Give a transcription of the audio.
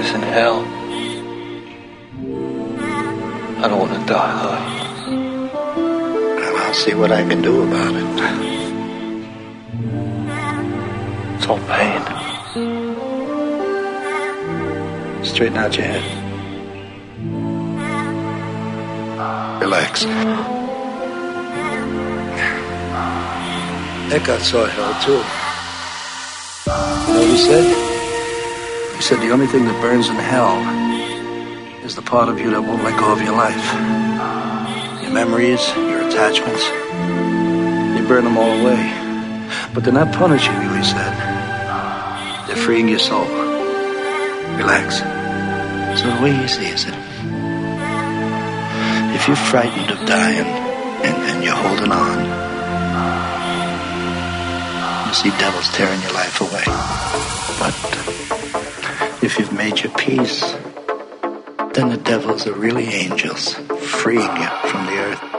boys in hell. I don't want to die, though. Well, I'll see what I can do about it. It's all pain. Straighten out your head. Relax. Eckhart saw hell, too. You know what he said? He said the only thing that burns in hell is the part of you that won't let go of your life. Your memories, your attachments. They burn them all away. But they're not punishing you, he said. They're freeing your soul. Relax. So the way he sees it, if you're frightened of dying and you're holding on, you see devils tearing your life away. But if you've made your peace, then the devils are really angels, freeing you from the earth.